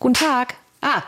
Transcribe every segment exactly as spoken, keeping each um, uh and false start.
Guten Tag. Ah,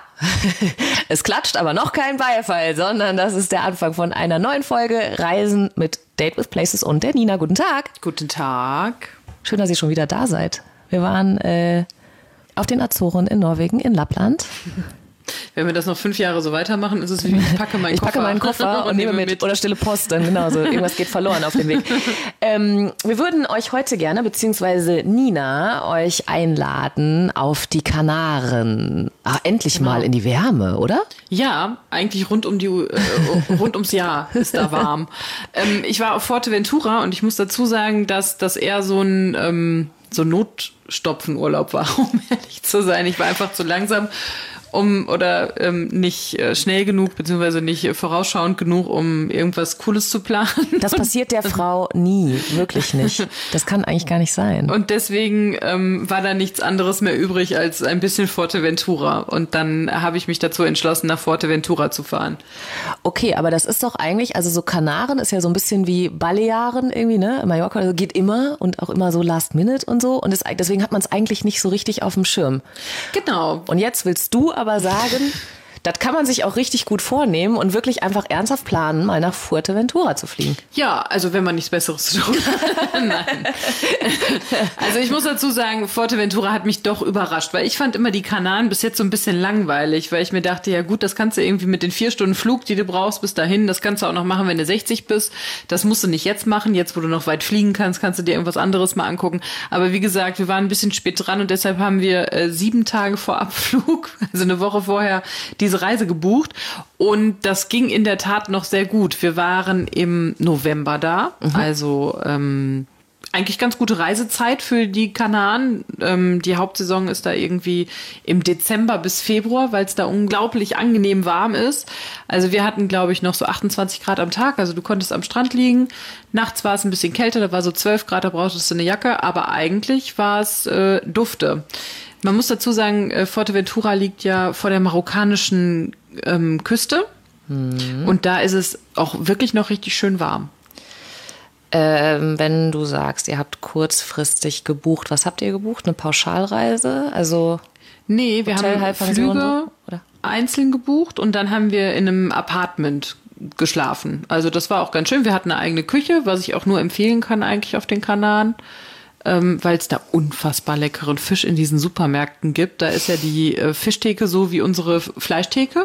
es klatscht aber noch kein Beifall, sondern das ist der Anfang von einer neuen Folge Reisen mit Date with Places und der Nina. Guten Tag. Guten Tag. Schön, dass ihr schon wieder da seid. Wir waren äh, auf den Azoren in Norwegen, in Lappland. Wenn wir das noch fünf Jahre so weitermachen, ist es wie ich packe meinen ich Koffer. Ich packe meinen Koffer und, und nehme mit. mit. Oder stille Post, dann genauso. Irgendwas geht verloren auf dem Weg. Ähm, wir würden euch heute gerne, beziehungsweise Nina, euch einladen auf die Kanaren. Ah, endlich genau. mal in die Wärme, oder? Ja, eigentlich rund um die äh, rund ums Jahr ist da warm. ähm, ich war auf Fuerteventura und ich muss dazu sagen, dass das eher so ein ähm, so Notstopfenurlaub war, um ehrlich zu sein. Ich war einfach zu langsam. Um oder ähm, nicht äh, schnell genug, beziehungsweise nicht äh, vorausschauend genug, um irgendwas Cooles zu planen. Das passiert der Frau nie, wirklich nicht. Das kann eigentlich gar nicht sein. Und deswegen ähm, war da nichts anderes mehr übrig als ein bisschen Fuerteventura. Und dann habe ich mich dazu entschlossen, nach Fuerteventura zu fahren. Okay, aber das ist doch eigentlich, also so Kanaren ist ja so ein bisschen wie Balearen irgendwie, ne? Mallorca also geht immer und auch immer so Last Minute und so. Und das, deswegen hat man es eigentlich nicht so richtig auf dem Schirm. Genau. Und jetzt willst du aber sagen, das kann man sich auch richtig gut vornehmen und wirklich einfach ernsthaft planen, mal nach Fuerteventura zu fliegen. Ja, also wenn man nichts Besseres zu tun hat. Nein. Also ich muss dazu sagen, Fuerteventura hat mich doch überrascht, weil ich fand immer die Kanaren bis jetzt so ein bisschen langweilig, weil ich mir dachte, ja gut, das kannst du irgendwie mit den vier Stunden Flug, die du brauchst bis dahin, das kannst du auch noch machen, wenn du sechzig bist. Das musst du nicht jetzt machen. Jetzt, wo du noch weit fliegen kannst, kannst du dir irgendwas anderes mal angucken. Aber wie gesagt, wir waren ein bisschen spät dran und deshalb haben wir äh, sieben Tage vor Abflug, also eine Woche vorher, die diese Reise gebucht und das ging in der Tat noch sehr gut. Wir waren im November da, mhm. also ähm, eigentlich ganz gute Reisezeit für die Kanaren. Ähm, die Hauptsaison ist da irgendwie im Dezember bis Februar, weil es da unglaublich angenehm warm ist. Also wir hatten, glaube ich, noch so achtundzwanzig Grad am Tag. Also du konntest am Strand liegen. Nachts war es ein bisschen kälter, da war so zwölf Grad, da brauchtest du eine Jacke. Aber eigentlich war es äh, dufte. Man muss dazu sagen, Fuerteventura liegt ja vor der marokkanischen ähm, Küste. Mhm. Und da ist es auch wirklich noch richtig schön warm. Ähm, wenn du sagst, ihr habt kurzfristig gebucht, was habt ihr gebucht? Eine Pauschalreise? Also nee, wir Hotel, haben Flüge oder? einzeln gebucht und dann haben wir in einem Apartment geschlafen. Also das war auch ganz schön. Wir hatten eine eigene Küche, was ich auch nur empfehlen kann eigentlich auf den Kanaren. Ähm, weil es da unfassbar leckeren Fisch in diesen Supermärkten gibt. Da ist ja die äh, Fischtheke so wie unsere Fleischtheke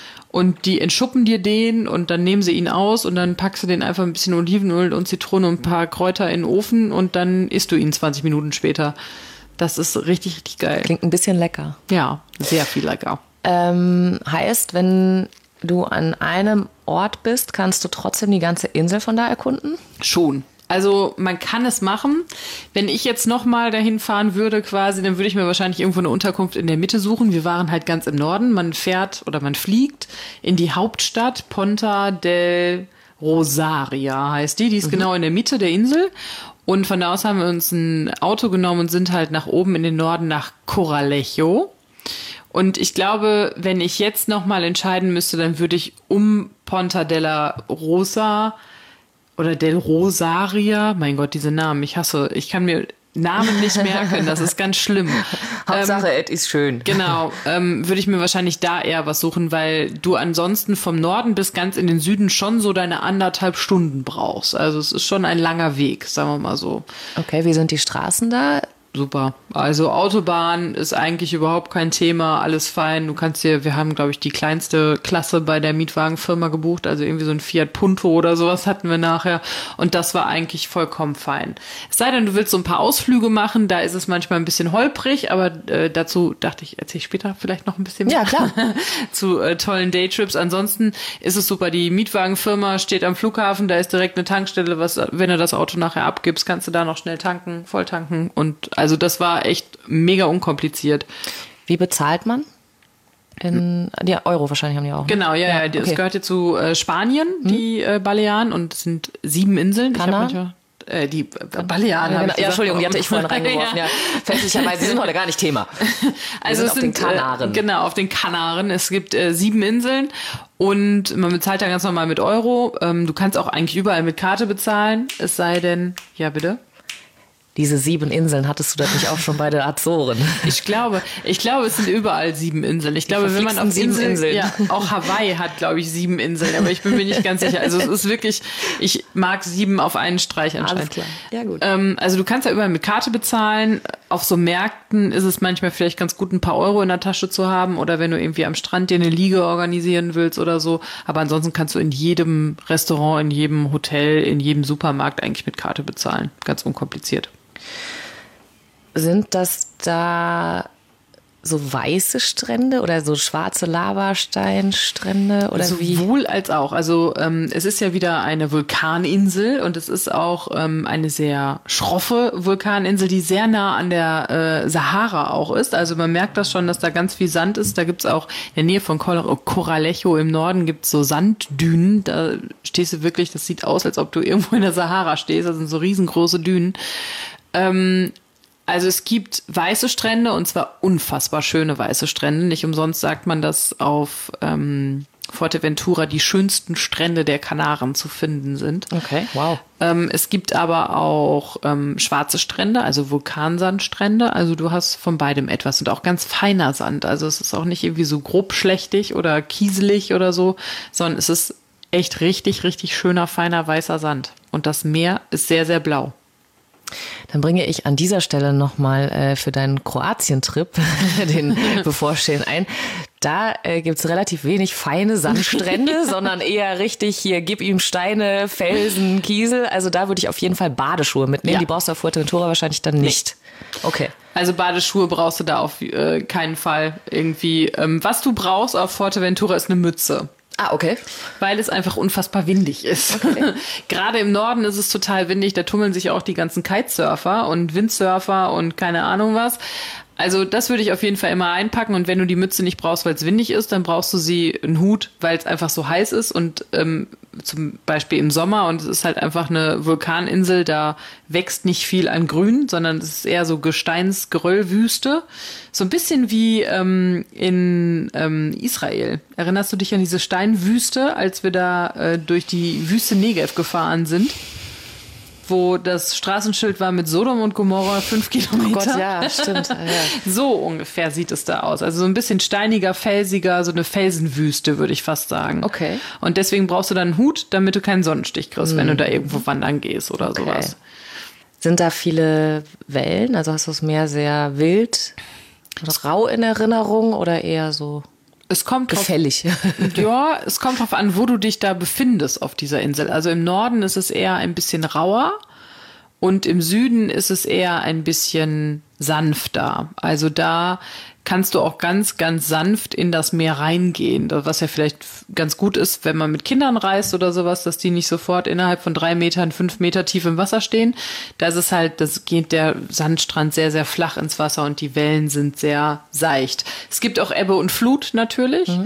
und die entschuppen dir den und dann nehmen sie ihn aus und dann packst du den einfach ein bisschen Olivenöl und Zitrone und ein paar Kräuter in den Ofen und dann isst du ihn zwanzig Minuten später. Das ist richtig, richtig geil. Klingt ein bisschen lecker. Ja, sehr viel lecker. Ähm, heißt, wenn du an einem Ort bist, kannst du trotzdem die ganze Insel von da erkunden? Schon. Also man kann es machen. Wenn ich jetzt nochmal dahin fahren würde quasi, dann würde ich mir wahrscheinlich irgendwo eine Unterkunft in der Mitte suchen. Wir waren halt ganz im Norden. Man fährt oder man fliegt in die Hauptstadt Ponta del Rosaria heißt die. Die ist mhm. genau in der Mitte der Insel. Und von da aus haben wir uns ein Auto genommen und sind halt nach oben in den Norden nach Coralejo. Und ich glaube, wenn ich jetzt nochmal entscheiden müsste, dann würde ich um Ponta della Rosa oder Del Rosaria, mein Gott, diese Namen, ich hasse, ich kann mir Namen nicht merken, das ist ganz schlimm. Hauptsache, ähm, es ist schön. Genau, ähm, würde ich mir wahrscheinlich da eher was suchen, weil du ansonsten vom Norden bis ganz in den Süden schon so deine anderthalb Stunden brauchst. Also es ist schon ein langer Weg, sagen wir mal so. Okay, wie sind die Straßen da? Super. Also Autobahn ist eigentlich überhaupt kein Thema, alles fein. Du kannst dir, wir haben, glaube ich, die kleinste Klasse bei der Mietwagenfirma gebucht, also irgendwie so ein Fiat Punto oder sowas hatten wir nachher und das war eigentlich vollkommen fein. Es sei denn, du willst so ein paar Ausflüge machen, da ist es manchmal ein bisschen holprig, aber äh, dazu dachte ich, erzähle ich später vielleicht noch ein bisschen mehr. Ja, klar. zu äh, tollen Daytrips. Ansonsten ist es super, die Mietwagenfirma steht am Flughafen, da ist direkt eine Tankstelle, was, wenn du das Auto nachher abgibst, kannst du da noch schnell tanken, voll tanken und also das war echt mega unkompliziert. Wie bezahlt man? In die Euro wahrscheinlich haben die auch. Ne? Genau, ja, ja. ja Das okay. gehört ja zu äh, Spanien, die äh, Balearen, und es sind sieben Inseln. Kanaren? Ich hab manchmal, äh, die äh, Balearen. Ja, habe genau. ich ja, Entschuldigung, die hatte ich vorhin reingeworfen. ja. Ja. Fälschlicherweise, die sind heute gar nicht Thema. Wir also sind es auf sind den Kanaren. Äh, genau, auf den Kanaren. Es gibt äh, sieben Inseln und man bezahlt ja ganz normal mit Euro. Ähm, du kannst auch eigentlich überall mit Karte bezahlen, es sei denn, ja bitte. Diese sieben Inseln, hattest du das nicht auch schon bei der Azoren? Ich glaube, ich glaube, es sind überall sieben Inseln. Ich glaube, wenn man auf sieben Inseln, Inseln. Ja, auch Hawaii hat, glaube ich, sieben Inseln, aber ich bin mir nicht ganz sicher. Also es ist wirklich, ich mag sieben auf einen Streich anscheinend. Alles klar. Ja, gut. Ähm, also du kannst ja überall mit Karte bezahlen. Auf so Märkten ist es manchmal vielleicht ganz gut, ein paar Euro in der Tasche zu haben oder wenn du irgendwie am Strand dir eine Liege organisieren willst oder so. Aber ansonsten kannst du in jedem Restaurant, in jedem Hotel, in jedem Supermarkt eigentlich mit Karte bezahlen. Ganz unkompliziert. Sind das da so weiße Strände oder so schwarze Lavasteinstrände oder wie? Sowohl als auch. Also ähm, es ist ja wieder eine Vulkaninsel und es ist auch ähm, eine sehr schroffe Vulkaninsel, die sehr nah an der äh, Sahara auch ist. Also man merkt das schon, dass da ganz viel Sand ist. Da gibt's auch in der Nähe von Coralejo im Norden gibt's so Sanddünen. Da stehst du wirklich, das sieht aus, als ob du irgendwo in der Sahara stehst. Das sind so riesengroße Dünen. Ähm, Also es gibt weiße Strände und zwar unfassbar schöne weiße Strände. Nicht umsonst sagt man, dass auf ähm, Fuerteventura die schönsten Strände der Kanaren zu finden sind. Okay, wow. Ähm, es gibt aber auch ähm, schwarze Strände, also Vulkansandstrände. Also du hast von beidem etwas und auch ganz feiner Sand. Also es ist auch nicht irgendwie so grobschlächtig oder kieselig oder so, sondern es ist echt richtig, richtig schöner, feiner, weißer Sand. Und das Meer ist sehr, sehr blau. Dann bringe ich an dieser Stelle nochmal äh, für deinen Kroatien-Trip, den bevorstehenden, ein. Da äh, gibt's relativ wenig feine Sandstrände, sondern eher richtig hier, gib ihm Steine, Felsen, Kiesel. Also da würde ich auf jeden Fall Badeschuhe mitnehmen. Ja. Die brauchst du auf Fuerteventura wahrscheinlich dann nicht. Nee. Okay. Also Badeschuhe brauchst du da auf äh, keinen Fall irgendwie. Ähm, was du brauchst auf Fuerteventura ist eine Mütze. Ah, okay. Weil es einfach unfassbar windig ist. Okay. Gerade im Norden ist es total windig, da tummeln sich auch die ganzen Kitesurfer und Windsurfer und keine Ahnung was. Also das würde ich auf jeden Fall immer einpacken und wenn du die Mütze nicht brauchst, weil es windig ist, dann brauchst du sie einen Hut, weil es einfach so heiß ist und ähm, zum Beispiel im Sommer und es ist halt einfach eine Vulkaninsel, da wächst nicht viel an Grün, sondern es ist eher so Gesteinsgeröllwüste. So ein bisschen wie ähm, in ähm, Israel. Erinnerst du dich an diese Steinwüste, als wir da äh, durch die Wüste Negev gefahren sind? Wo das Straßenschild war mit Sodom und Gomorra fünf Kilometer. Oh Gott, ja, stimmt. Ja. So ungefähr sieht es da aus. Also so ein bisschen steiniger, felsiger, so eine Felsenwüste, würde ich fast sagen. Okay. Und deswegen brauchst du dann einen Hut, damit du keinen Sonnenstich kriegst, mm. wenn du da irgendwo wandern gehst oder okay. sowas. Sind da viele Wellen? Also hast du das Meer sehr wild, rau in Erinnerung oder eher so... Es kommt gefällig. Drauf, ja, es kommt drauf an, wo du dich da befindest auf dieser Insel. Also im Norden ist es eher ein bisschen rauer und im Süden ist es eher ein bisschen sanfter. Also da kannst du auch ganz, ganz sanft in das Meer reingehen. Was ja vielleicht ganz gut ist, wenn man mit Kindern reist oder sowas, dass die nicht sofort innerhalb von drei Metern, fünf Meter tief im Wasser stehen. Da ist es halt, das geht der Sandstrand sehr, sehr flach ins Wasser und die Wellen sind sehr seicht. Es gibt auch Ebbe und Flut natürlich. Mhm.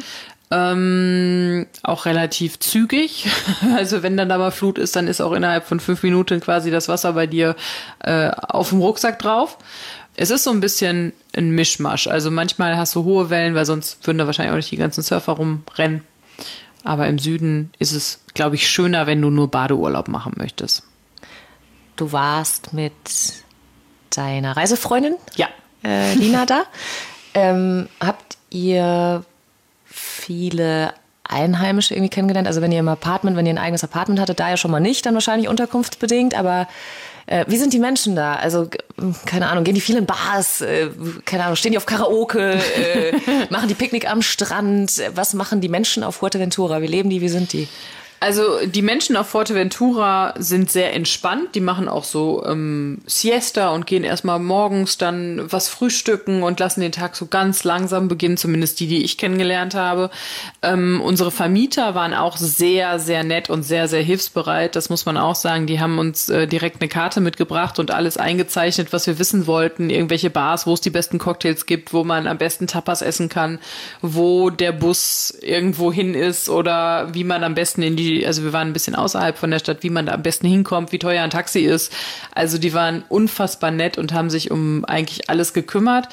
Ähm, auch relativ zügig. Also wenn dann da mal Flut ist, dann ist auch innerhalb von fünf Minuten quasi das Wasser bei dir äh, auf dem Rucksack drauf. Es ist so ein bisschen ein Mischmasch. Also manchmal hast du hohe Wellen, weil sonst würden da wahrscheinlich auch nicht die ganzen Surfer rumrennen. Aber im Süden ist es, glaube ich, schöner, wenn du nur Badeurlaub machen möchtest. Du warst mit deiner Reisefreundin, ja, äh, Lina da. Ähm, habt ihr viele Einheimische irgendwie kennengelernt? Also wenn ihr im Apartment, wenn ihr ein eigenes Apartment hattet, da ja schon mal nicht, dann wahrscheinlich unterkunftsbedingt, aber äh, wie sind die Menschen da? Also, keine Ahnung, gehen die viel in Bars? Äh, keine Ahnung, stehen die auf Karaoke? Äh, machen die Picknick am Strand? Was machen die Menschen auf Fuerteventura? Wie leben die? Wie sind die? Also die Menschen auf Fuerteventura sind sehr entspannt. Die machen auch so ähm, Siesta und gehen erstmal morgens dann was frühstücken und lassen den Tag so ganz langsam beginnen, zumindest die, die ich kennengelernt habe. Ähm, unsere Vermieter waren auch sehr, sehr nett und sehr, sehr hilfsbereit. Das muss man auch sagen. Die haben uns äh, direkt eine Karte mitgebracht und alles eingezeichnet, was wir wissen wollten. Irgendwelche Bars, wo es die besten Cocktails gibt, wo man am besten Tapas essen kann, wo der Bus irgendwo hin ist oder wie man am besten in die also wir waren ein bisschen außerhalb von der Stadt, wie man da am besten hinkommt, wie teuer ein Taxi ist. Also die waren unfassbar nett und haben sich um eigentlich alles gekümmert.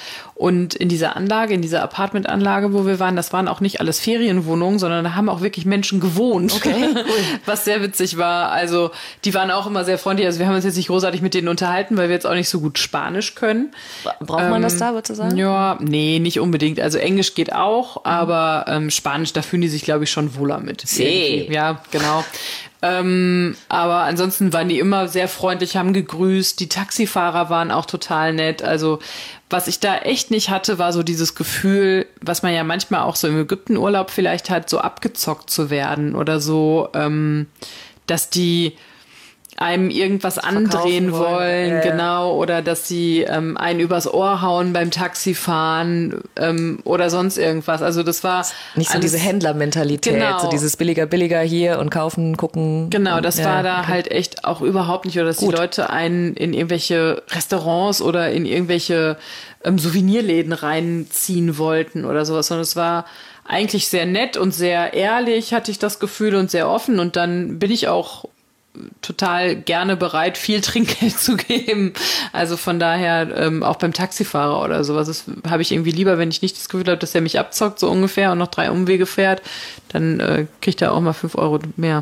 Und in dieser Anlage, in dieser Apartmentanlage, wo wir waren, das waren auch nicht alles Ferienwohnungen, sondern da haben auch wirklich Menschen gewohnt. Okay, cool. Was sehr witzig war. Also die waren auch immer sehr freundlich. Also wir haben uns jetzt nicht großartig mit denen unterhalten, weil wir jetzt auch nicht so gut Spanisch können. Braucht man ähm, das da, würdest du sagen? Ja, nee, nicht unbedingt. Also Englisch geht auch, mhm. aber ähm, Spanisch, da fühlen die sich, glaube ich, schon wohler mit. See. Ja, genau. Ähm, aber ansonsten waren die immer sehr freundlich, haben gegrüßt. Die Taxifahrer waren auch total nett. Also was ich da echt nicht hatte, war so dieses Gefühl, was man ja manchmal auch so im Ägyptenurlaub vielleicht hat, so abgezockt zu werden oder so, ähm, dass die einem irgendwas andrehen wollen, wollen ja, genau, oder dass sie ähm, einen übers Ohr hauen beim Taxifahren ähm, oder sonst irgendwas. Also das war nicht so alles, diese Händlermentalität, genau. so dieses billiger, billiger hier und kaufen, gucken. Genau, das ja, war da okay. halt echt auch überhaupt nicht, oder dass Gut. die Leute einen in irgendwelche Restaurants oder in irgendwelche ähm, Souvenirläden reinziehen wollten oder sowas, sondern es war eigentlich sehr nett und sehr ehrlich, hatte ich das Gefühl, und sehr offen, und dann bin ich auch total gerne bereit, viel Trinkgeld zu geben. Also von daher ähm, auch beim Taxifahrer oder sowas, das habe ich irgendwie lieber, wenn ich nicht das Gefühl habe, dass er mich abzockt, so ungefähr, und noch drei Umwege fährt, dann äh, kriegt er auch mal fünf Euro mehr.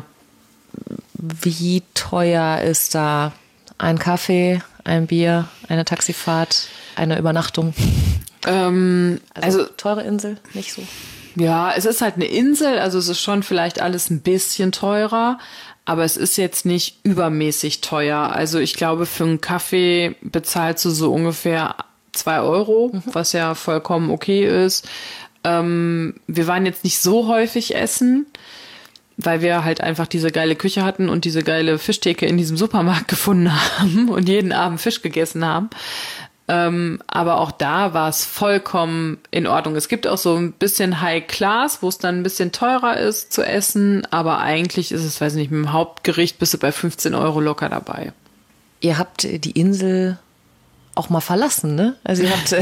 Wie teuer ist da ein Kaffee, ein Bier, eine Taxifahrt, eine Übernachtung? Ähm, also, also teure Insel, nicht so? Ja, es ist halt eine Insel, also es ist schon vielleicht alles ein bisschen teurer, aber es ist jetzt nicht übermäßig teuer. Also ich glaube, für einen Kaffee bezahlst du so ungefähr zwei Euro, mhm. was ja vollkommen okay ist. Ähm, wir waren jetzt nicht so häufig essen, weil wir halt einfach diese geile Küche hatten und diese geile Fischtheke in diesem Supermarkt gefunden haben und jeden Abend Fisch gegessen haben. Ähm, aber auch da war es vollkommen in Ordnung. Es gibt auch so ein bisschen High Class, wo es dann ein bisschen teurer ist zu essen, aber eigentlich ist es, weiß nicht, mit dem Hauptgericht bist du bei fünfzehn Euro locker dabei. Ihr habt die Insel auch mal verlassen, ne? Also ihr habt,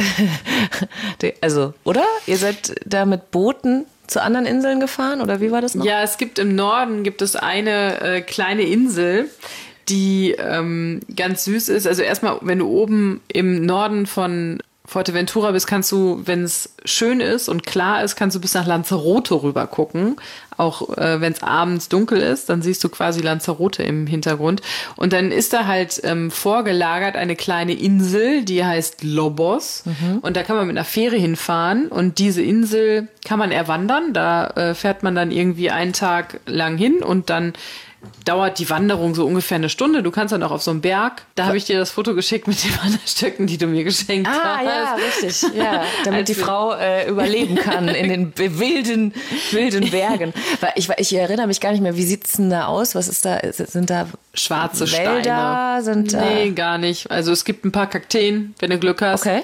also, oder? Ihr seid da mit Booten zu anderen Inseln gefahren, oder wie war das noch? Ja, es gibt im Norden gibt es eine äh, kleine Insel, die ähm, ganz süß ist. Also erstmal, wenn du oben im Norden von Fuerteventura bist, kannst du, wenn es schön ist und klar ist, kannst du bis nach Lanzarote rüber gucken. Auch äh, wenn es abends dunkel ist, dann siehst du quasi Lanzarote im Hintergrund. Und dann ist da halt ähm, vorgelagert eine kleine Insel, die heißt Lobos. Mhm. Und da kann man mit einer Fähre hinfahren. Und diese Insel kann man erwandern. Da äh, fährt man dann irgendwie einen Tag lang hin, und dann dauert die Wanderung so ungefähr eine Stunde. Du kannst dann auch auf so einen Berg. Da habe ich dir das Foto geschickt mit den Wanderstöcken, die du mir geschenkt ah, hast. Ah ja, richtig. Ja, damit die Frau äh, überleben kann in den wilden, wilden Bergen. Weil ich, ich erinnere mich gar nicht mehr, wie sieht es denn da aus? Was ist da? Sind da schwarze Wälder? Steine? Sind da nee, gar nicht. Also es gibt ein paar Kakteen, wenn du Glück hast. Okay.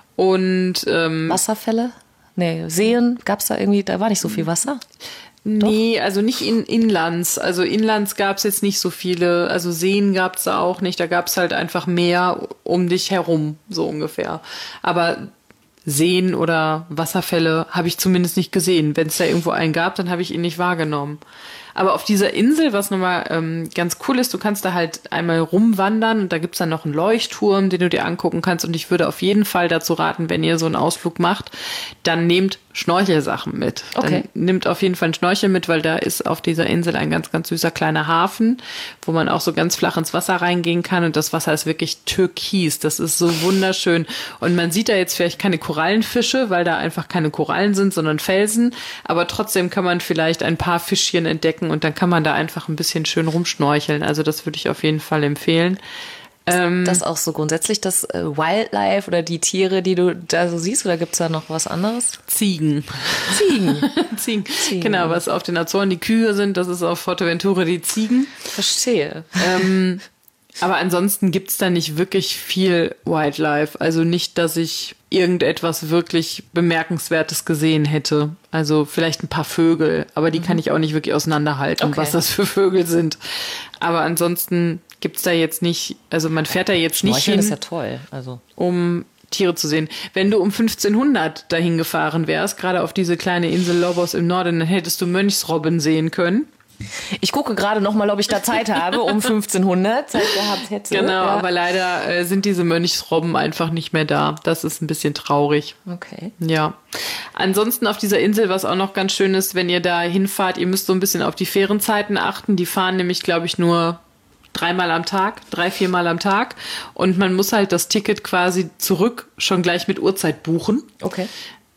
Und ähm, Wasserfälle? Nee, Seen? Gab es da irgendwie, da war nicht so viel Wasser? Nee, Doch? also nicht in Inlands. Also Inlands gab es jetzt nicht so viele. Also Seen gab es da auch nicht. Da gab es halt einfach Meer um dich herum, so ungefähr. Aber Seen oder Wasserfälle habe ich zumindest nicht gesehen. Wenn es da irgendwo einen gab, dann habe ich ihn nicht wahrgenommen. Aber auf dieser Insel, was nochmal ähm, ganz cool ist, du kannst da halt einmal rumwandern, und da gibt's dann noch einen Leuchtturm, den du dir angucken kannst. Und ich würde auf jeden Fall dazu raten, wenn ihr so einen Ausflug macht, dann nehmt Schnorchelsachen mit. Okay. Dann nehmt auf jeden Fall einen Schnorchel mit, weil da ist auf dieser Insel ein ganz, ganz süßer kleiner Hafen, wo man auch so ganz flach ins Wasser reingehen kann. Und das Wasser ist wirklich türkis. Das ist so wunderschön. Und man sieht da jetzt vielleicht keine Korallenfische, weil da einfach keine Korallen sind, sondern Felsen. Aber trotzdem kann man vielleicht ein paar Fischchen entdecken, und dann kann man da einfach ein bisschen schön rumschnorcheln. Also das würde ich auf jeden Fall empfehlen. Ist das auch so grundsätzlich das äh, Wildlife oder die Tiere, die du da so siehst, oder gibt es da noch was anderes? Ziegen. Ziegen. Ziegen. Ziegen. Genau, was auf den Azoren die Kühe sind, das ist auf Fuerteventura die Ziegen. Verstehe. Ähm, aber ansonsten gibt es da nicht wirklich viel Wildlife. Also nicht, dass ich irgendetwas wirklich Bemerkenswertes gesehen hätte. Also vielleicht ein paar Vögel, aber die mhm. kann ich auch nicht wirklich auseinanderhalten, okay. was das für Vögel sind. Aber ansonsten gibt's da jetzt nicht, also man fährt da jetzt nicht hin, ist ja toll. Also. um Tiere zu sehen. Wenn du um fünfzehnhundert dahin gefahren wärst, gerade auf diese kleine Insel Lobos im Norden, dann hättest du Mönchsrobben sehen können. Ich gucke gerade noch mal, ob ich da Zeit habe, um fünfzehnhundert Zeit gehabt hätte. Genau, ja. aber leider äh, sind diese Mönchsrobben einfach nicht mehr da. Das ist ein bisschen traurig. Okay. Ja. Ansonsten auf dieser Insel, was auch noch ganz schön ist, wenn ihr da hinfahrt, ihr müsst so ein bisschen auf die Fährenzeiten achten. Die fahren nämlich, glaube ich, nur dreimal am Tag, drei, viermal am Tag. Und man muss halt das Ticket quasi zurück schon gleich mit Uhrzeit buchen. Okay.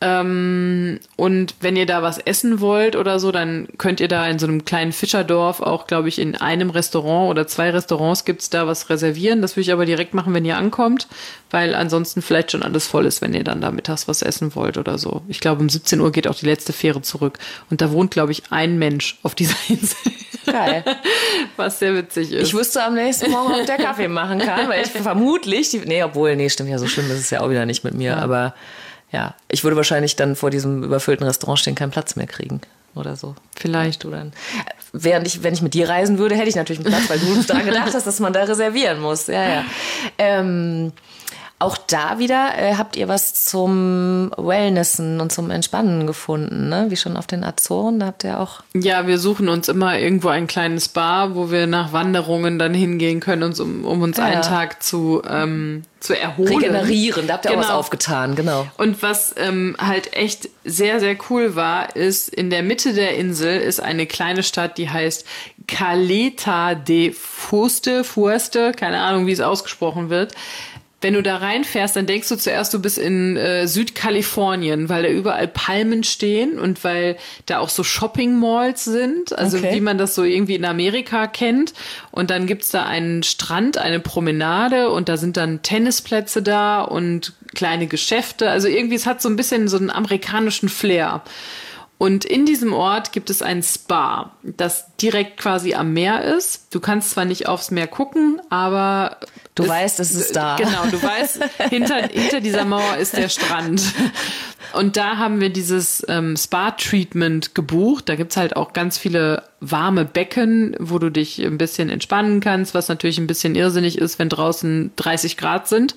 Ähm, und wenn ihr da was essen wollt oder so, dann könnt ihr da in so einem kleinen Fischerdorf auch, glaube ich, in einem Restaurant oder zwei Restaurants gibt's da was reservieren. Das würde ich aber direkt machen, wenn ihr ankommt, weil ansonsten vielleicht schon alles voll ist, wenn ihr dann da mittags was essen wollt oder so. Ich glaube, um siebzehn Uhr geht auch die letzte Fähre zurück. Und da wohnt, glaube ich, ein Mensch auf dieser Insel. Geil. Was sehr witzig ist. Ich wüsste am nächsten Morgen, ob der Kaffee machen kann, weil ich vermutlich, die, nee, obwohl, nee, stimmt ja, so schlimm ist es ja auch wieder nicht mit mir, ja. aber ja, ich würde wahrscheinlich dann vor diesem überfüllten Restaurant stehen, keinen Platz mehr kriegen oder so. Vielleicht. Du dann. Während ich, wenn ich mit dir reisen würde, hätte ich natürlich einen Platz, weil du daran gedacht hast, dass man da reservieren muss. Ja, ja. Ähm, auch da wieder äh, habt ihr was zum Wellnessen und zum Entspannen gefunden, ne? Wie schon auf den Azoren, da habt ihr auch... Ja, wir suchen uns immer irgendwo ein kleines Bar, wo wir nach Wanderungen dann hingehen können, uns, um, um uns ja. einen Tag zu, ähm, zu erholen. Regenerieren, da habt ihr genau. auch was aufgetan, genau. Und was ähm, halt echt sehr, sehr cool war, ist, in der Mitte der Insel ist eine kleine Stadt, die heißt Caleta de Fuste, Fueste, keine Ahnung, wie es ausgesprochen wird. Wenn du da reinfährst, dann denkst du zuerst, du bist in äh, Südkalifornien, weil da überall Palmen stehen und weil da auch so Shopping-Malls sind, also okay. wie man das so irgendwie in Amerika kennt. Und dann gibt's da einen Strand, eine Promenade und da sind dann Tennisplätze da und kleine Geschäfte. Also irgendwie, es hat so ein bisschen so einen amerikanischen Flair. Und in diesem Ort gibt es ein Spa, das direkt quasi am Meer ist. Du kannst zwar nicht aufs Meer gucken, aber... Du es, weißt, es ist da. Genau, du weißt, hinter, hinter dieser Mauer ist der Strand. Und da haben wir dieses ähm, Spa-Treatment gebucht. Da gibt's halt auch ganz viele warme Becken, wo du dich ein bisschen entspannen kannst, was natürlich ein bisschen irrsinnig ist, wenn draußen dreißig Grad sind.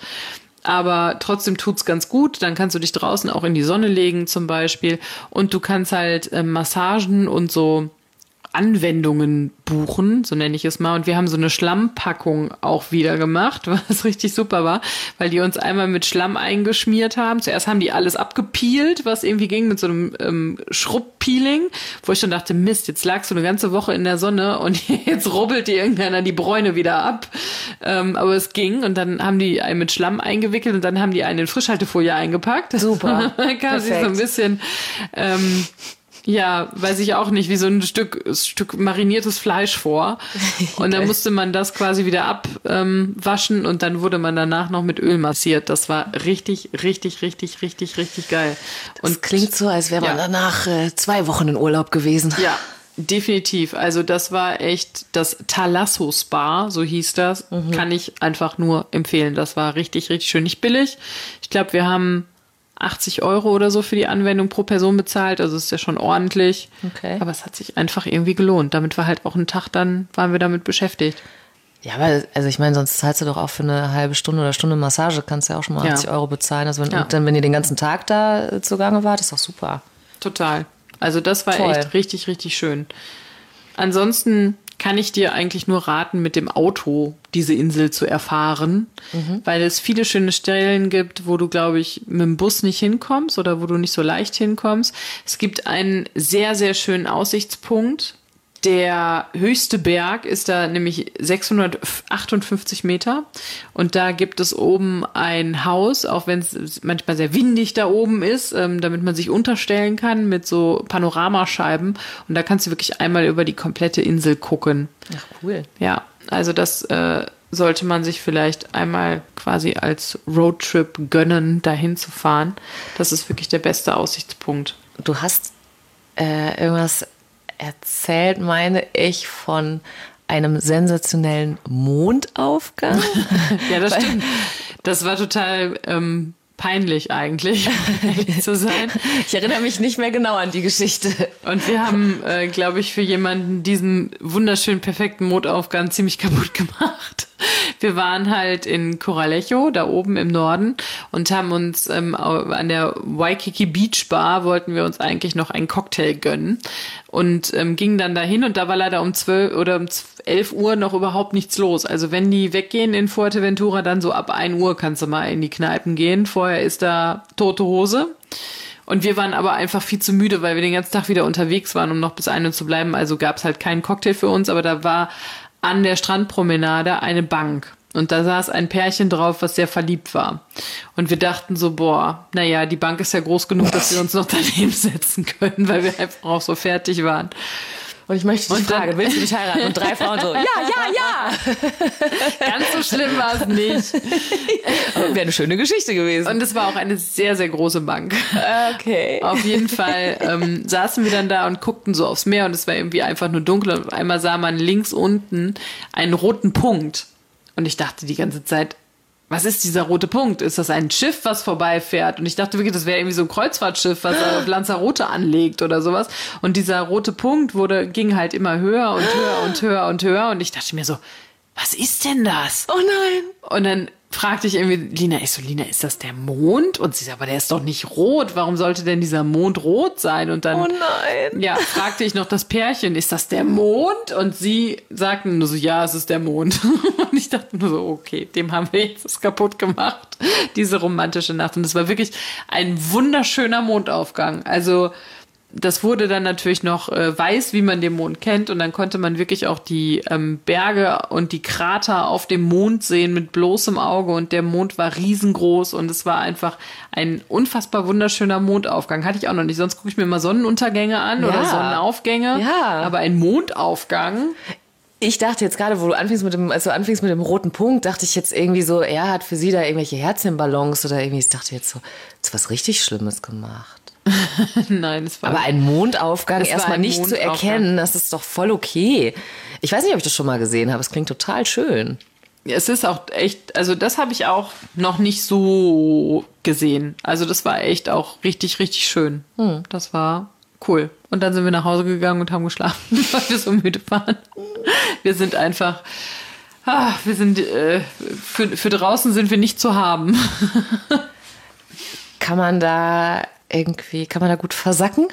Aber trotzdem tut's ganz gut. Dann kannst du dich draußen auch in die Sonne legen zum Beispiel. Und du kannst halt äh, Massagen und so Anwendungen buchen, so nenne ich es mal. Und wir haben so eine Schlammpackung auch wieder gemacht, was richtig super war, weil die uns einmal mit Schlamm eingeschmiert haben. Zuerst haben die alles abgepeelt, was irgendwie ging mit so einem ähm, Schrubbpeeling, wo ich schon dachte, Mist, jetzt lagst du eine ganze Woche in der Sonne und jetzt rubbelt dir irgendeiner die Bräune wieder ab. Ähm, aber es ging und dann haben die einen mit Schlamm eingewickelt und dann haben die einen in Frischhaltefolie eingepackt. Super. Dann kam sie so ein bisschen... Ähm, Ja, weiß ich auch nicht, wie so ein Stück, Stück mariniertes Fleisch vor. Und dann musste man das quasi wieder abwaschen ähm, und dann wurde man danach noch mit Öl massiert. Das war richtig, richtig, richtig, richtig, richtig geil. Das und klingt so, als wäre man ja. danach äh, zwei Wochen in Urlaub gewesen. Ja, definitiv. Also das war echt das Thalasso Spa, so hieß das. Mhm. Kann ich einfach nur empfehlen. Das war richtig, richtig schön. Nicht billig. Ich glaube, wir haben achtzig Euro oder so für die Anwendung pro Person bezahlt, also ist ja schon ordentlich. Okay. Aber es hat sich einfach irgendwie gelohnt. Damit war halt auch ein Tag, dann waren wir damit beschäftigt. Ja, aber also ich meine, sonst zahlst du doch auch für eine halbe Stunde oder Stunde Massage, kannst du ja auch schon mal achtzig Euro bezahlen. Also wenn, ja. und dann, wenn ihr den ganzen Tag da zugange wart, ist doch super. Total. Also das war Toll. echt richtig, richtig schön. Ansonsten kann ich dir eigentlich nur raten, mit dem Auto diese Insel zu erfahren, mhm. weil es viele schöne Stellen gibt, wo du, glaube ich, mit dem Bus nicht hinkommst oder wo du nicht so leicht hinkommst. Es gibt einen sehr, sehr schönen Aussichtspunkt. Der höchste Berg ist da nämlich sechshundertachtundfünfzig Meter und da gibt es oben ein Haus, auch wenn es manchmal sehr windig da oben ist, ähm, damit man sich unterstellen kann mit so Panoramascheiben und da kannst du wirklich einmal über die komplette Insel gucken. Ach, cool. Ja, also das äh, sollte man sich vielleicht einmal quasi als Roadtrip gönnen, dahin zu fahren. Das ist wirklich der beste Aussichtspunkt. Du hast äh, irgendwas erzählt, meine ich, von einem sensationellen Mondaufgang. Ja, das stimmt. Das war total ähm, peinlich eigentlich, ehrlich zu sein. Ich erinnere mich nicht mehr genau an die Geschichte. Und wir haben, äh, glaube ich, für jemanden diesen wunderschönen, perfekten Mondaufgang ziemlich kaputt gemacht. Wir waren halt in Coralejo, da oben im Norden, und haben uns ähm, an der Waikiki Beach Bar wollten wir uns eigentlich noch einen Cocktail gönnen und ähm, gingen dann dahin und da war leider um zwölf oder um elf Uhr noch überhaupt nichts los. Also wenn die weggehen in Fuerteventura, dann so ab ein Uhr kannst du mal in die Kneipen gehen. Vorher ist da tote Hose. Und wir waren aber einfach viel zu müde, weil wir den ganzen Tag wieder unterwegs waren, um noch bis ein Uhr zu bleiben. Also gab es halt keinen Cocktail für uns, aber da war an der Strandpromenade eine Bank. Und da saß ein Pärchen drauf, was sehr verliebt war. Und wir dachten so, boah, naja, die Bank ist ja groß genug, dass wir uns noch daneben setzen können, weil wir einfach auch so fertig waren. Und ich möchte dich fragen, willst du mich heiraten? Und drei Frauen so, ja, ja, ja. Ganz so schlimm war es nicht. Wäre eine schöne Geschichte gewesen. Und es war auch eine sehr, sehr große Bank. Okay. Auf jeden Fall ähm, saßen wir dann da und guckten so aufs Meer und es war irgendwie einfach nur dunkel. Und auf einmal sah man links unten einen roten Punkt. Und ich dachte die ganze Zeit, was ist dieser rote Punkt? Ist das ein Schiff, was vorbeifährt? Und ich dachte wirklich, das wäre irgendwie so ein Kreuzfahrtschiff, was auf Lanzarote anlegt oder sowas. Und dieser rote Punkt wurde, ging halt immer höher und höher und höher und höher. Und ich dachte mir so, was ist denn das? Oh nein. Und dann fragte ich irgendwie Lina, ich so, Lina, ist das der Mond? Und sie sagt, aber der ist doch nicht rot. Warum sollte denn dieser Mond rot sein? Und dann, oh nein. Ja, fragte ich noch das Pärchen, ist das der Mond? Und sie sagten nur so, ja, es ist der Mond. Und ich dachte nur so, okay, dem haben wir jetzt das kaputt gemacht, diese romantische Nacht. Und es war wirklich ein wunderschöner Mondaufgang. Also, das wurde dann natürlich noch äh, weiß, wie man den Mond kennt. Und dann konnte man wirklich auch die ähm, Berge und die Krater auf dem Mond sehen mit bloßem Auge. Und der Mond war riesengroß. Und es war einfach ein unfassbar wunderschöner Mondaufgang. Hatte ich auch noch nicht. Sonst gucke ich mir immer Sonnenuntergänge an ja. oder Sonnenaufgänge. Ja. Aber ein Mondaufgang... Ich dachte jetzt gerade, wo du anfingst mit dem, als du anfingst mit dem roten Punkt, dachte ich jetzt irgendwie so, er hat für sie da irgendwelche Herzchenballons oder irgendwie, ich dachte jetzt so, jetzt was richtig Schlimmes gemacht. Nein, es war. Aber ein Mondaufgang erstmal nicht Mondaufgang. zu erkennen, das ist doch voll okay. Ich weiß nicht, ob ich das schon mal gesehen habe. Es klingt total schön. Es ist auch echt, also das habe ich auch noch nicht so gesehen. Also das war echt auch richtig, richtig schön. Hm. Das war cool. Und dann sind wir nach Hause gegangen und haben geschlafen, weil wir so müde waren. Wir sind einfach, ah, wir sind, äh, für, für draußen sind wir nicht zu haben. Kann man da irgendwie, kann man da gut versacken?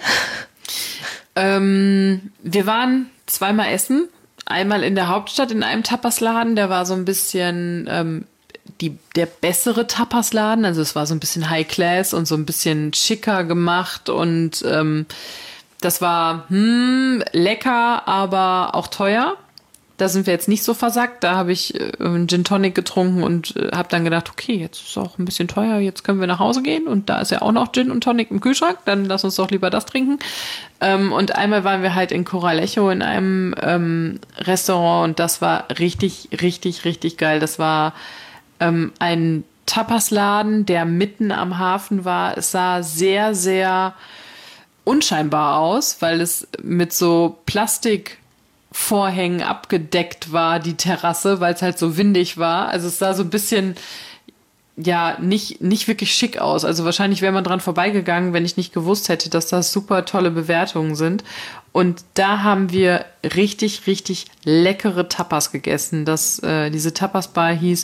Ähm, wir waren zweimal essen. Einmal in der Hauptstadt in einem Tapasladen. Der war so ein bisschen ähm, die, der bessere Tapasladen. Also es war so ein bisschen High Class und so ein bisschen schicker gemacht. Und ähm, das war hm, lecker, aber auch teuer. Da sind wir jetzt nicht so versackt. Da habe ich äh, einen Gin Tonic getrunken und äh, habe dann gedacht, okay, jetzt ist es auch ein bisschen teuer, jetzt können wir nach Hause gehen. Und da ist ja auch noch Gin und Tonic im Kühlschrank, dann lass uns doch lieber das trinken. Ähm, und einmal waren wir halt in Coralejo in einem ähm, Restaurant und das war richtig, richtig, richtig geil. Das war ähm, ein Tapasladen, der mitten am Hafen war. Es sah sehr, sehr unscheinbar aus, weil es mit so Plastik Vorhängen abgedeckt war, die Terrasse, weil es halt so windig war. Also es sah so ein bisschen, ja, nicht, nicht wirklich schick aus. Also wahrscheinlich wäre man dran vorbeigegangen, wenn ich nicht gewusst hätte, dass das super tolle Bewertungen sind. Und da haben wir richtig, richtig leckere Tapas gegessen. Das, äh, diese Tapas-Bar hieß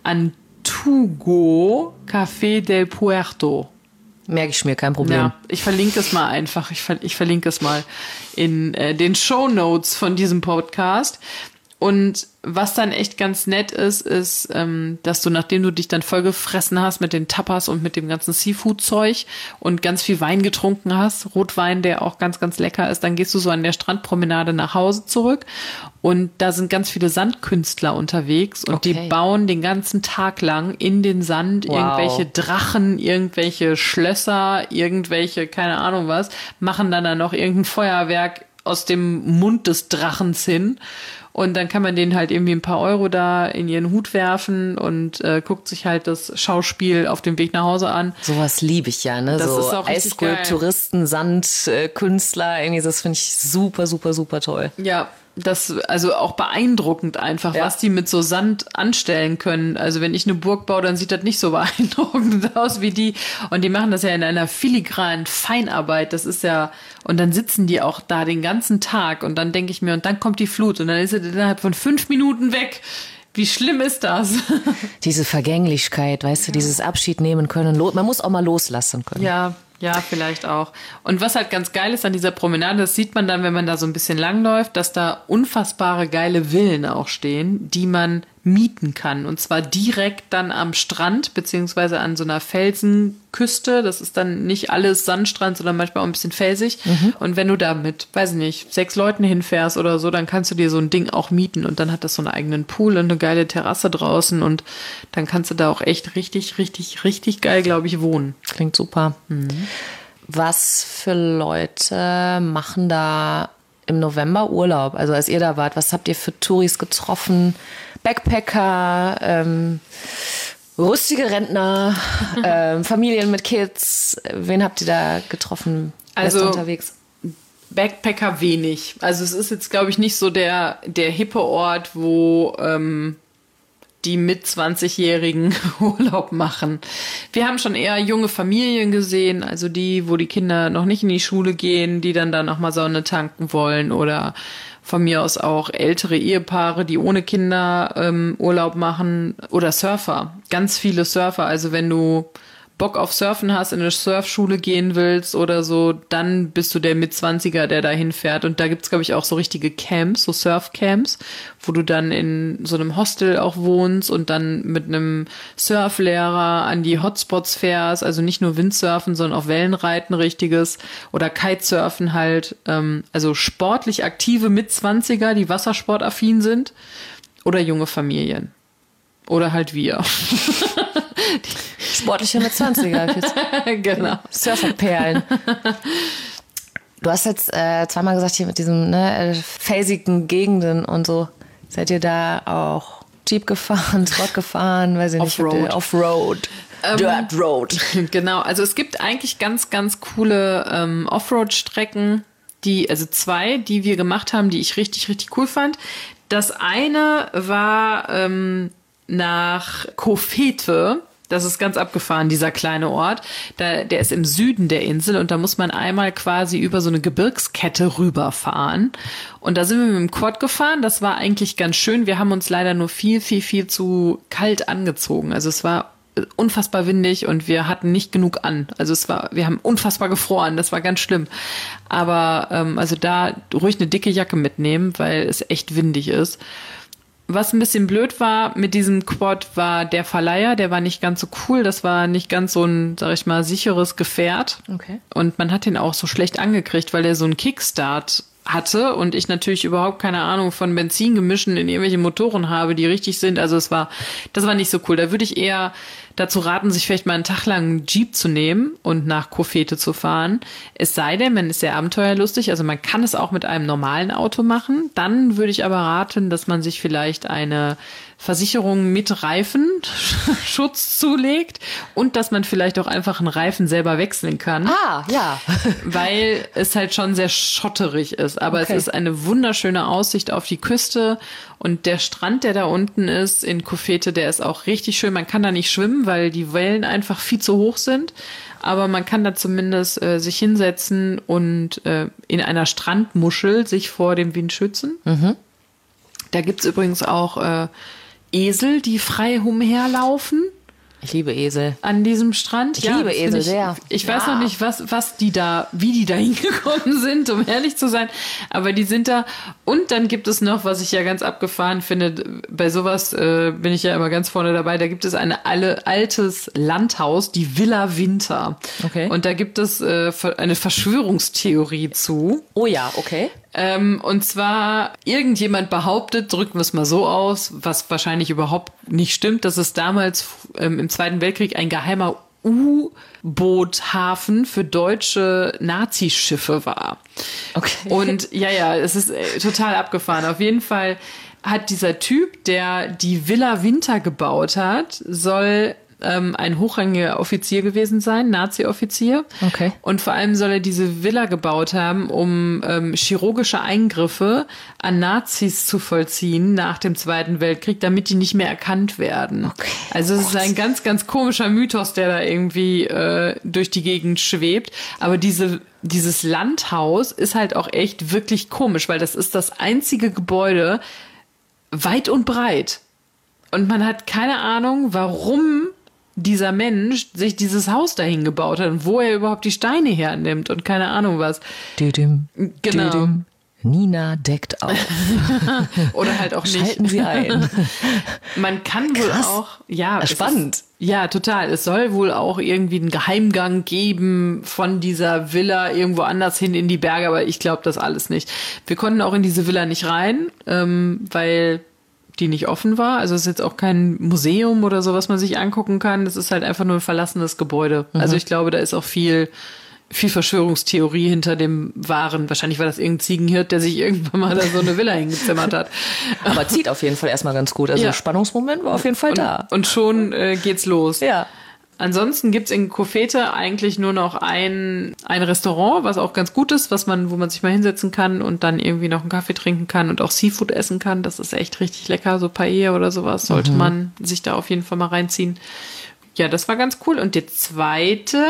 Antugo Café del Puerto. Merke ich mir, kein Problem. Ja, ich verlinke es mal einfach. Ich, ver- ich verlinke es mal in äh, den Shownotes von diesem Podcast. Und was dann echt ganz nett ist, ist, ähm, dass du, nachdem du dich dann voll gefressen hast mit den Tapas und mit dem ganzen Seafood-Zeug und ganz viel Wein getrunken hast, Rotwein, der auch ganz, ganz lecker ist, dann gehst du so an der Strandpromenade nach Hause zurück und da sind ganz viele Sandkünstler unterwegs und Okay. die bauen den ganzen Tag lang in den Sand Wow. irgendwelche Drachen, irgendwelche Schlösser, irgendwelche, keine Ahnung was, machen dann da noch irgendein Feuerwerk aus dem Mund des Drachens hin. Und dann kann man denen halt irgendwie ein paar Euro da in ihren Hut werfen und äh, guckt sich halt das Schauspiel auf dem Weg nach Hause an. Sowas liebe ich ja, ne? Das so ist auch richtig Eisskulpturisten, Sandkünstler, irgendwie das finde ich super, super, super toll. Ja, das, also auch beeindruckend einfach, Ja. was die mit so Sand anstellen können. Also wenn ich eine Burg baue, dann sieht das nicht so beeindruckend aus wie die. Und die machen das ja in einer filigranen Feinarbeit. Das ist ja, und dann sitzen die auch da den ganzen Tag und dann denke ich mir, und dann kommt die Flut und dann ist es innerhalb von fünf Minuten weg. Wie schlimm ist das? Diese Vergänglichkeit, weißt du, dieses Abschied nehmen können. Man muss auch mal loslassen können. Ja, ja, vielleicht auch. Und was halt ganz geil ist an dieser Promenade, das sieht man dann, wenn man da so ein bisschen langläuft, dass da unfassbare geile Villen auch stehen, die man mieten kann. Und zwar direkt dann am Strand, beziehungsweise an so einer Felsenküste. Das ist dann nicht alles Sandstrand, sondern manchmal auch ein bisschen felsig. Mhm. Und wenn du da mit, weiß ich nicht, sechs Leuten hinfährst oder so, dann kannst du dir so ein Ding auch mieten. Und dann hat das so einen eigenen Pool und eine geile Terrasse draußen. Und dann kannst du da auch echt richtig, richtig, richtig geil, glaube ich, wohnen. Klingt super. Mhm. Was für Leute machen da im November Urlaub? Also als ihr da wart, was habt ihr für Touris getroffen? Backpacker, ähm, rüstige Rentner, ähm, Familien mit Kids. Wen habt ihr da getroffen? Also unterwegs? Backpacker wenig. Also es ist jetzt, glaube ich, nicht so der, der hippe Ort, wo ähm, die mit zwanzigjährigen Urlaub machen. Wir haben schon eher junge Familien gesehen, also die, wo die Kinder noch nicht in die Schule gehen, die dann da nochmal Sonne tanken wollen, oder von mir aus auch ältere Ehepaare, die ohne Kinder ähm, Urlaub machen, oder Surfer. Ganz viele Surfer. Also wenn du Bock auf Surfen hast, in eine Surfschule gehen willst oder so, dann bist du der Mitzwanziger, der da hinfährt. Und da gibt's, glaube ich, auch so richtige Camps, so Surfcamps, wo du dann in so einem Hostel auch wohnst und dann mit einem Surflehrer an die Hotspots fährst. Also nicht nur Windsurfen, sondern auch Wellenreiten richtiges oder Kitesurfen halt. Ähm, also sportlich aktive Mitzwanziger, die wassersportaffin sind, oder junge Familien. Oder halt wir. Sportliche mit zwanziger. Genau. Surferperlen. Du hast jetzt äh, zweimal gesagt, hier mit diesen ne, felsigen Gegenden und so. Seid ihr da auch Jeep gefahren, Spot gefahren, weiß ich nicht. Offroad. Offroad. Ähm, Dirt Road. Genau, also es gibt eigentlich ganz, ganz coole ähm, Offroad-Strecken, die, also zwei, die wir gemacht haben, die ich richtig, richtig cool fand. Das eine war ähm, nach Kofete. Das ist ganz abgefahren, dieser kleine Ort. Da, der ist im Süden der Insel und da muss man einmal quasi über so eine Gebirgskette rüberfahren. Und da sind wir mit dem Quad gefahren. Das war eigentlich ganz schön. Wir haben uns leider nur viel, viel, viel zu kalt angezogen. Also es war unfassbar windig und wir hatten nicht genug an. Also es war, wir haben unfassbar gefroren. Das war ganz schlimm. Aber ähm, also da ruhig eine dicke Jacke mitnehmen, weil es echt windig ist. Was ein bisschen blöd war mit diesem Quad, war der Verleiher, der war nicht ganz so cool, das war nicht ganz so ein, sag ich mal, sicheres Gefährt. Okay. Und man hat ihn auch so schlecht angekriegt, weil er so einen Kickstart hatte und ich natürlich überhaupt keine Ahnung von Benzingemischen in irgendwelche Motoren habe, die richtig sind. Also es war, das war nicht so cool. Da würde ich eher dazu raten, sich vielleicht mal einen Tag lang einen Jeep zu nehmen und nach Kofete zu fahren. Es sei denn, man ist sehr abenteuerlustig, also man kann es auch mit einem normalen Auto machen. Dann würde ich aber raten, dass man sich vielleicht eine Versicherung mit Reifenschutz zulegt und dass man vielleicht auch einfach einen Reifen selber wechseln kann. Ah, ja. Weil es halt schon sehr schotterig ist. Aber Okay. es ist eine wunderschöne Aussicht auf die Küste und der Strand, der da unten ist in Kofete, der ist auch richtig schön. Man kann da nicht schwimmen, weil die Wellen einfach viel zu hoch sind. Aber man kann da zumindest äh, sich hinsetzen und äh, in einer Strandmuschel sich vor dem Wind schützen. Mhm. Da gibt's übrigens auch äh, Esel, die frei umherlaufen Ich liebe Esel. an diesem Strand. Ich liebe das Esel finde ich, sehr. Ich weiß Ja. noch nicht, was, was die da, wie die da hingekommen sind, um ehrlich zu sein. Aber die sind da. Und dann gibt es noch, was ich ja ganz abgefahren finde, bei sowas äh, bin ich ja immer ganz vorne dabei, da gibt es ein alle, altes Landhaus, die Villa Winter. Okay. Und da gibt es äh, eine Verschwörungstheorie zu. Oh ja, okay. Ähm, und zwar, irgendjemand behauptet, drücken wir es mal so aus, was wahrscheinlich überhaupt nicht stimmt, dass es damals ähm, im Zweiten Weltkrieg ein geheimer U-Boot-Hafen für deutsche Nazischiffe war. Okay. Und ja, ja, es ist äh, total abgefahren. Auf jeden Fall hat dieser Typ, der die Villa Winter gebaut hat, soll ähm, ein hochrangiger Offizier gewesen sein, Nazi-Offizier. Okay. Und vor allem soll er diese Villa gebaut haben, um ähm, chirurgische Eingriffe an Nazis zu vollziehen nach dem Zweiten Weltkrieg, damit die nicht mehr erkannt werden. Okay. Also es ist ein ganz, ganz komischer Mythos, der da irgendwie äh, durch die Gegend schwebt. Aber diese dieses Landhaus ist halt auch echt wirklich komisch, weil das ist das einzige Gebäude weit und breit. Und man hat keine Ahnung, warum dieser Mensch sich dieses Haus dahin gebaut hat und wo er überhaupt die Steine hernimmt und keine Ahnung was. Düdüm, genau. Düdüm. Nina deckt auf. Oder halt auch nicht. Schalten Sie ein. Man kann wohl Krass. auch, ja. Spannend. Es ist, ja, total. Es soll wohl auch irgendwie einen Geheimgang geben von dieser Villa irgendwo anders hin in die Berge, aber ich glaube das alles nicht. Wir konnten auch in diese Villa nicht rein, ähm, weil die nicht offen war. Also es ist jetzt auch kein Museum oder so, was man sich angucken kann. Es ist halt einfach nur ein verlassenes Gebäude. Mhm. Also ich glaube, da ist auch viel, viel Verschwörungstheorie hinter dem Wahren. Wahrscheinlich war das irgendein Ziegenhirt, der sich irgendwann mal da so eine Villa hingezimmert hat. Aber zieht auf jeden Fall erstmal ganz gut. Also ja. Spannungsmoment war auf jeden Fall und, da. Und schon äh, geht's los. Ja. Ansonsten gibt's in Kofete eigentlich nur noch ein, ein Restaurant, was auch ganz gut ist, was man, wo man sich mal hinsetzen kann und dann irgendwie noch einen Kaffee trinken kann und auch Seafood essen kann. Das ist echt richtig lecker, so Paella oder sowas sollte mhm. man sich da auf jeden Fall mal reinziehen. Ja, das war ganz cool. Und der zweite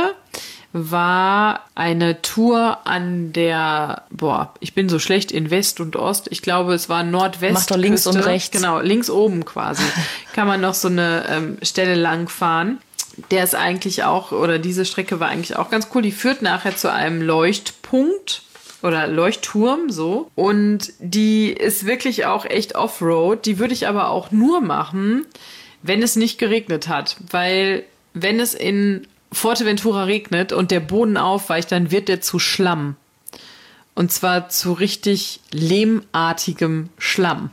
war eine Tour an der, boah, ich bin so schlecht in West und Ost. Ich glaube, es war Nordwest. Mach doch links und rechts. Genau, links oben quasi. Kann man noch so eine ähm, Stelle lang fahren. Der ist eigentlich auch, oder diese Strecke war eigentlich auch ganz cool. Die führt nachher zu einem Leuchtpunkt oder Leuchtturm, so. Und die ist wirklich auch echt Offroad. Die würde ich aber auch nur machen, wenn es nicht geregnet hat. Weil wenn es in Fuerteventura regnet und der Boden aufweicht, dann wird der zu Schlamm. Und zwar zu richtig lehmartigem Schlamm.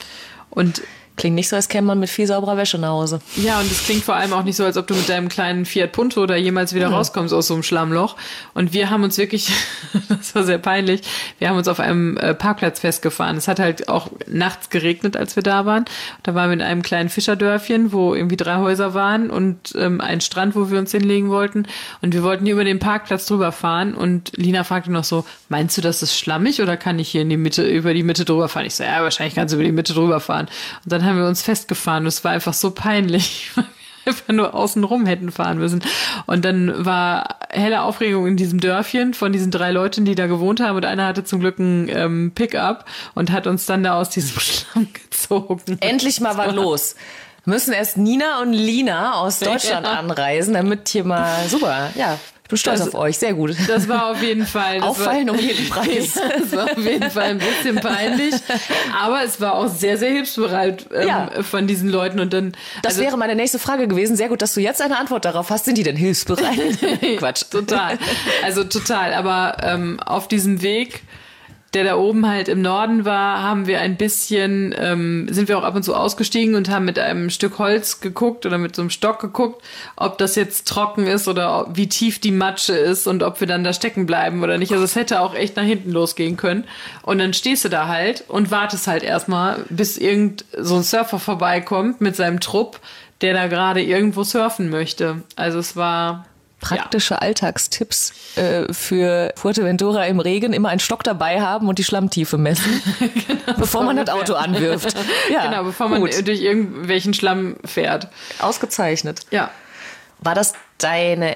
Und klingt nicht so, als käme man mit viel sauberer Wäsche nach Hause. Ja, und es klingt vor allem auch nicht so, als ob du mit deinem kleinen Fiat Punto da jemals wieder mhm. rauskommst aus so einem Schlammloch. Und wir haben uns wirklich, das war sehr peinlich, wir haben uns auf einem äh, Parkplatz festgefahren. Es hat halt auch nachts geregnet, als wir da waren. Da waren wir in einem kleinen Fischerdörfchen, wo irgendwie drei Häuser waren und ähm, ein Strand, wo wir uns hinlegen wollten. Und wir wollten hier über den Parkplatz drüber fahren. Und Lina fragte noch so, meinst du, das ist schlammig oder kann ich hier in die Mitte, über die Mitte drüber fahren? Ich so, ja, wahrscheinlich kannst du über die Mitte drüber fahren. Und dann haben wir uns festgefahren. Es war einfach so peinlich, weil wir einfach nur außen rum hätten fahren müssen. Und dann war helle Aufregung in diesem Dörfchen von diesen drei Leuten, die da gewohnt haben. Und einer hatte zum Glück ein ähm, Pickup und hat uns dann da aus diesem Schlamm gezogen. Endlich mal was los. Müssen erst Nina und Lina aus Deutschland ja. anreisen, damit hier mal super, ja. Ich bin stolz das, auf euch, sehr gut. Das war auf jeden Fall... Auffallen war, um jeden Preis. Das war auf jeden Fall ein bisschen peinlich, aber es war auch sehr, sehr hilfsbereit ähm, ja. von diesen Leuten. Und dann, das also, wäre meine nächste Frage gewesen. Sehr gut, dass du jetzt eine Antwort darauf hast. Sind die denn hilfsbereit? Quatsch. Total, also total. Aber ähm, auf diesem Weg, der da oben halt im Norden war, haben wir ein bisschen, ähm, sind wir auch ab und zu ausgestiegen und haben mit einem Stück Holz geguckt oder mit so einem Stock geguckt, ob das jetzt trocken ist oder wie tief die Matsche ist und ob wir dann da stecken bleiben oder nicht. Also es hätte auch echt nach hinten losgehen können. Und dann stehst du da halt und wartest halt erstmal, bis irgend so ein Surfer vorbeikommt mit seinem Trupp, der da gerade irgendwo surfen möchte. Also es war... Praktische ja. Alltagstipps äh, für Fuerteventura im Regen. Immer einen Stock dabei haben und die Schlammtiefe messen, genau, bevor man das Auto anwirft. Ja, genau, bevor man gut. durch irgendwelchen Schlamm fährt. Ausgezeichnet. Ja. War das deine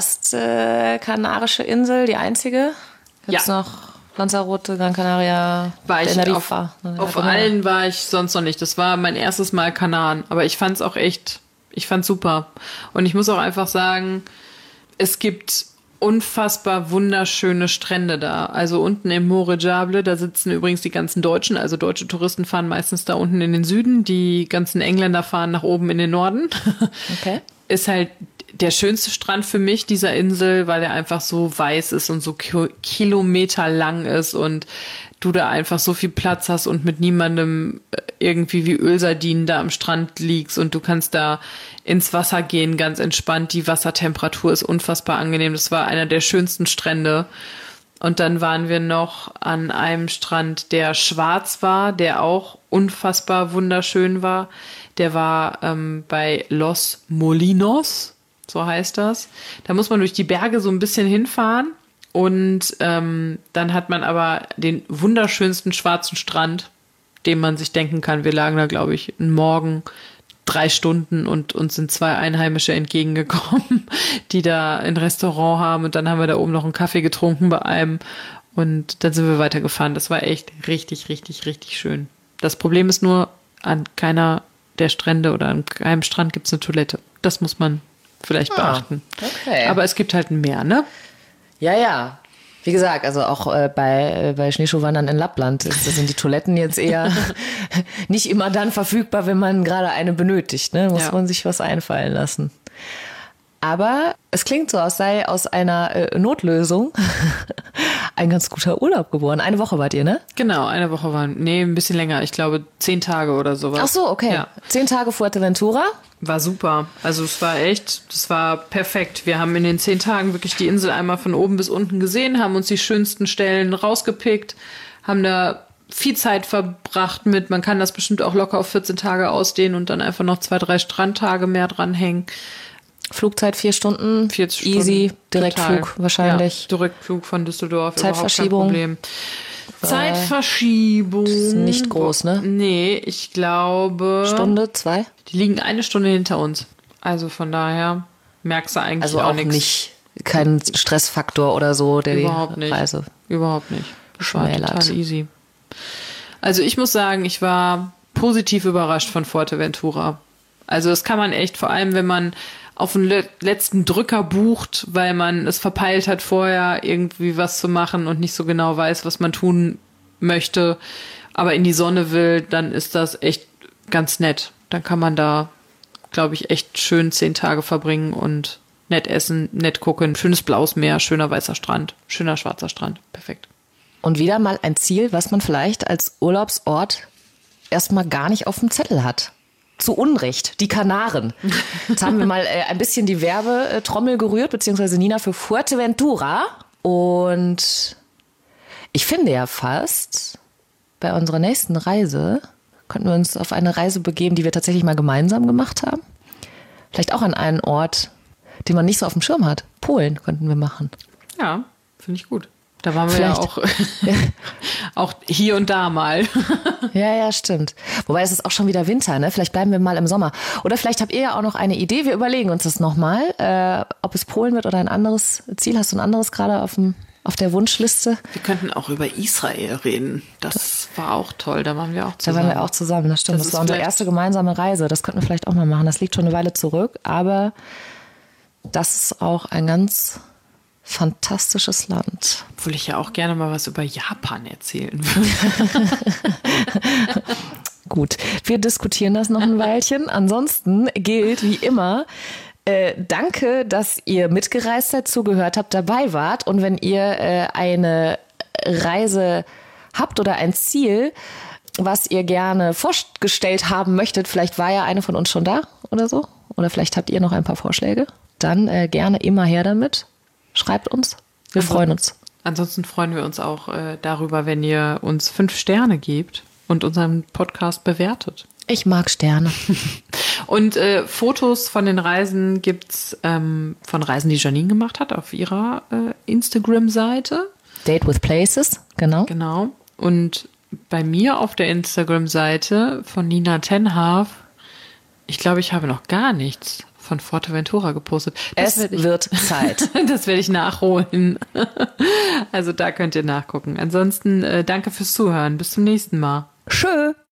erste kanarische Insel, die einzige? Gibt's ja. noch Lanzarote, Gran Canaria, war ich Tenerife? Auf, auf allen war ich sonst noch nicht. Das war mein erstes Mal Kanaren. Aber ich fand's auch echt, ich fand's super. Und ich muss auch einfach sagen, es gibt unfassbar wunderschöne Strände da. Also unten im Morejable, da sitzen übrigens die ganzen Deutschen, also deutsche Touristen fahren meistens da unten in den Süden, die ganzen Engländer fahren nach oben in den Norden. Okay. Ist halt der schönste Strand für mich dieser Insel, weil er einfach so weiß ist und so ki- Kilometer lang ist und du da einfach so viel Platz hast und mit niemandem irgendwie wie Ölsardinen da am Strand liegst und du kannst da ins Wasser gehen, ganz entspannt. Die Wassertemperatur ist unfassbar angenehm. Das war einer der schönsten Strände. Und dann waren wir noch an einem Strand, der schwarz war, der auch unfassbar wunderschön war. Der war ähm, bei Los Molinos, so heißt das. Da muss man durch die Berge so ein bisschen hinfahren. Und ähm, dann hat man aber den wunderschönsten schwarzen Strand, den man sich denken kann. Wir lagen da, glaube ich, einen Morgen drei Stunden und uns sind zwei Einheimische entgegengekommen, die da ein Restaurant haben. Und dann haben wir da oben noch einen Kaffee getrunken bei einem. Und dann sind wir weitergefahren. Das war echt richtig, richtig, richtig schön. Das Problem ist nur, an keiner der Strände oder an einem Strand gibt es eine Toilette. Das muss man vielleicht beachten. Ah, okay. Aber es gibt halt ein Meer, ne? Ja, ja. Wie gesagt, also auch äh, bei, äh, bei Schneeschuhwandern in Lappland ist, sind die Toiletten jetzt eher nicht immer dann verfügbar, wenn man gerade eine benötigt. Ne? Muss ja. man sich was einfallen lassen. Aber es klingt so, als sei aus einer äh, Notlösung ein ganz guter Urlaub geworden. Eine Woche wart ihr, ne? Genau, eine Woche waren, nee, ein bisschen länger. Ich glaube, zehn Tage oder sowas. Ach so, okay. Ja. Zehn Tage Fuerteventura. War super. Also es war echt, das war perfekt. Wir haben in den zehn Tagen wirklich die Insel einmal von oben bis unten gesehen, haben uns die schönsten Stellen rausgepickt, haben da viel Zeit verbracht mit, man kann das bestimmt auch locker auf vierzehn Tage ausdehnen und dann einfach noch zwei, drei Strandtage mehr dranhängen. Flugzeit vier Stunden, vierzig Stunden. Easy, Direktflug Total. wahrscheinlich. Ja, Direktflug von Düsseldorf, Zeitverschiebung. Überhaupt kein Problem. Zeitverschiebung. Ist nicht groß, ne? Nee, ich glaube... Stunde, zwei? Die liegen eine Stunde hinter uns. Also von daher merkst du eigentlich Also auch, auch nichts. nicht, kein Stressfaktor oder so, der Überhaupt die nicht. Reise Überhaupt nicht. Das war schmälert. total easy. Also ich muss sagen, ich war positiv überrascht von Fuerteventura. Also das kann man echt, vor allem wenn man auf den le- letzten Drücker bucht, weil man es verpeilt hat, vorher irgendwie was zu machen und nicht so genau weiß, was man tun möchte, aber in die Sonne will, dann ist das echt ganz nett. Dann kann man da, glaube ich, echt schön zehn Tage verbringen und nett essen, nett gucken, schönes blaues Meer, schöner weißer Strand, schöner schwarzer Strand. Perfekt. Und wieder mal ein Ziel, was man vielleicht als Urlaubsort erstmal gar nicht auf dem Zettel hat. Zu Unrecht, die Kanaren. Jetzt haben wir mal äh, ein bisschen die Werbetrommel gerührt, beziehungsweise Nina für Fuerteventura. Und ich finde ja fast, bei unserer nächsten Reise könnten wir uns auf eine Reise begeben, die wir tatsächlich mal gemeinsam gemacht haben. Vielleicht auch an einen Ort, den man nicht so auf dem Schirm hat. Polen könnten wir machen. Ja, finde ich gut. Da waren wir Vielleicht. ja auch, auch hier und da mal. Ja, ja, stimmt. Wobei es ist auch schon wieder Winter, ne? Vielleicht bleiben wir mal im Sommer. Oder vielleicht habt ihr ja auch noch eine Idee. Wir überlegen uns das nochmal, äh, ob es Polen wird oder ein anderes Ziel. Hast du ein anderes gerade auf dem, auf der Wunschliste? Wir könnten auch über Israel reden. Das war auch toll. Da waren wir auch Da zusammen. waren wir auch zusammen, das stimmt. Das Das, ist war unsere vielleicht- erste gemeinsame Reise. Das könnten wir vielleicht auch mal machen. Das liegt schon eine Weile zurück, aber das ist auch ein ganz fantastisches Land. Obwohl ich ja auch gerne mal was über Japan erzählen würde. Gut, wir diskutieren das noch ein Weilchen. Ansonsten gilt wie immer, äh, danke, dass ihr mitgereist seid, zugehört habt, dabei wart. Und wenn ihr äh, eine Reise habt oder ein Ziel, was ihr gerne vorgestellt haben möchtet, vielleicht war ja eine von uns schon da oder so, oder vielleicht habt ihr noch ein paar Vorschläge, dann äh, gerne immer her damit. Schreibt uns, wir Also- freuen uns. Ansonsten freuen wir uns auch äh, darüber, wenn ihr uns fünf Sterne gebt und unseren Podcast bewertet. Ich mag Sterne. Und äh, Fotos von den Reisen gibt's ähm, von Reisen, die Janine gemacht hat, auf ihrer äh, Instagram-Seite. Date with Places, genau. Genau. Und bei mir auf der Instagram-Seite von Nina Tenhaf, ich glaube, ich habe noch gar nichts von Fuerteventura gepostet. Das Es werd ich, wird Zeit. das werde ich nachholen. Also da könnt ihr nachgucken. Ansonsten äh, danke fürs Zuhören. Bis zum nächsten Mal. Tschö.